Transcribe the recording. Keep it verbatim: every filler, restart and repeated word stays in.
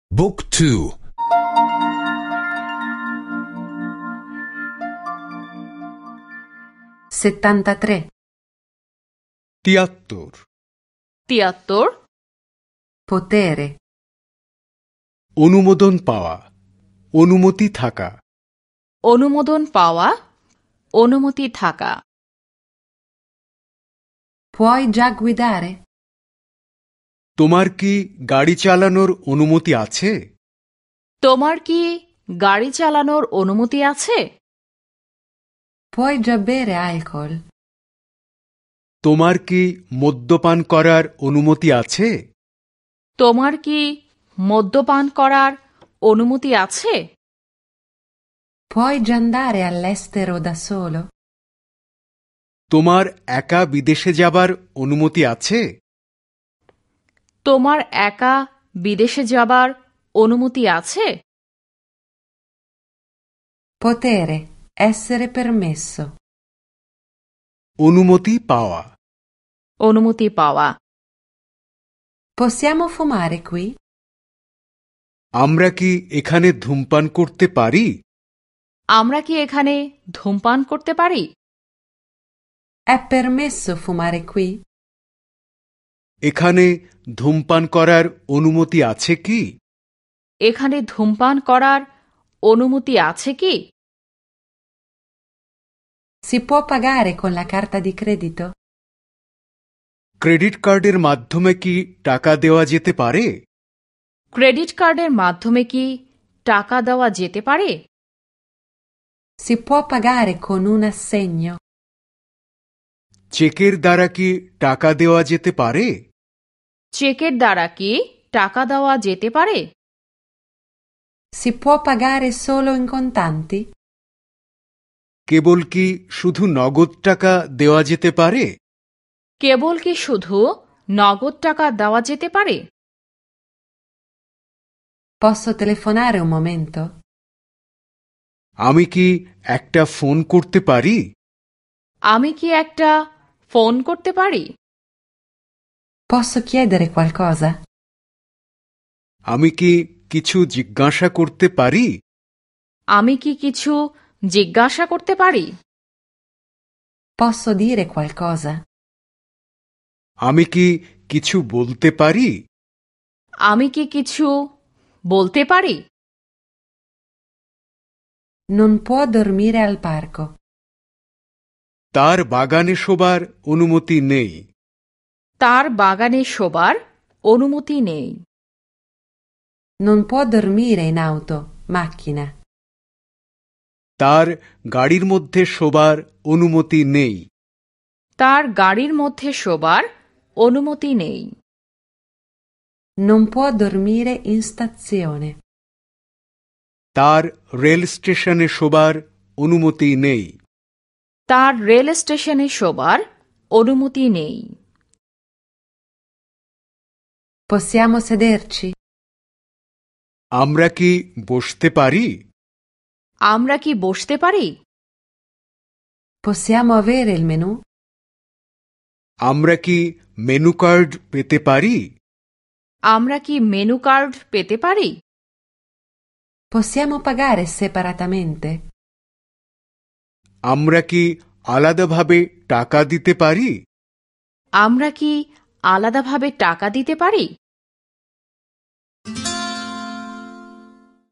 บุ๊กทู settantatré তিয়াত্তর তিয়াত্তর potere অনুমোদন পাওয়া অনুমতি থাকা অনুমোদন পাওয়া অনুমতি থাকা puoi già guidare তোমার কি গাড়ি চালানোর অনুমতি আছে তোমার কি গাড়ি চালানোর অনুমতি আছে puoi già bere alcol তোমার কি মদ্যপান করার অনুমতি আছে তোমার কি মদ্যপান করার অনুমতি আছে puoi già andare all'estero da solo তোমার একা বিদেশে যাবার অনুমতি আছে তোমার একা বিদেশে যাবার অনুমতি আছে potere essere permesso অনুমতি পাওয়া অনুমতি পাওয়া possiamo fumare qui আমরা কি এখানে ধূমপান করতে পারি আমরা কি এখানে ধূমপান করতে পারি è permesso fumare qui এখানে ধূমপান করার অনুমতি আছে কি এখানে ধূমপান করার অনুমতি আছে কি si può pagare con la carta di credito credit কার্ডের মাধ্যমে কি টাকা দেওয়া যেতে পারে ক্রেডিট কার্ডের মাধ্যমে কি টাকা দেওয়া যেতে পারে si può pagare con un assegno চেকের দ্বারা কি টাকা দেওয়া যেতে পারে চেকের দ্বারা কি টাকা দেওয়া যেতে পারে si può pagare solo in contanti কেবল কি শুধু নগদ টাকা দেওয়া যেতে পারে কেবল কি শুধু নগদ টাকা দেওয়া যেতে পারে posso telefonare un momento আমি কি একটা ফোন করতে পারি আমি কি একটা ফোন করতে পারি posso chiedere qualcosa আমি কি কিছু জিজ্ঞাসা করতে পারি আমি কি কিছু জিজ্ঞাসা করতে পারি posso dire qualcosa আমি কি কিছু বলতে পারি আমি কি কিছু বলতে পারি non può dormire al parco তার বাগানে শোবার অনুমতি নেই তার বাগানে শোবার অনুমতি নেই non può dormire in auto macchina তার গাড়ির মধ্যে শোবার অনুমতি নেই তার গাড়ির মধ্যে শোবার অনুমতি নেই non può dormire in stazione তার রেল স্টেশনে শোবার অনুমতি নেই তার রেল স্টেশনে শোবার অনুমতি নেই possiamo sederci আমরা কি বসতে পারি আমরা কি বসতে পারি possiamo avere il menù আমরা কি মেনু কার্ড পেতে পারি আমরা কি মেনু কার্ড পেতে পারি possiamo pagare separatamente আমরা কি আলাদাভাবে টাকা দিতে পারি আমরা কি আলাদাভাবে টাকা দিতে পারি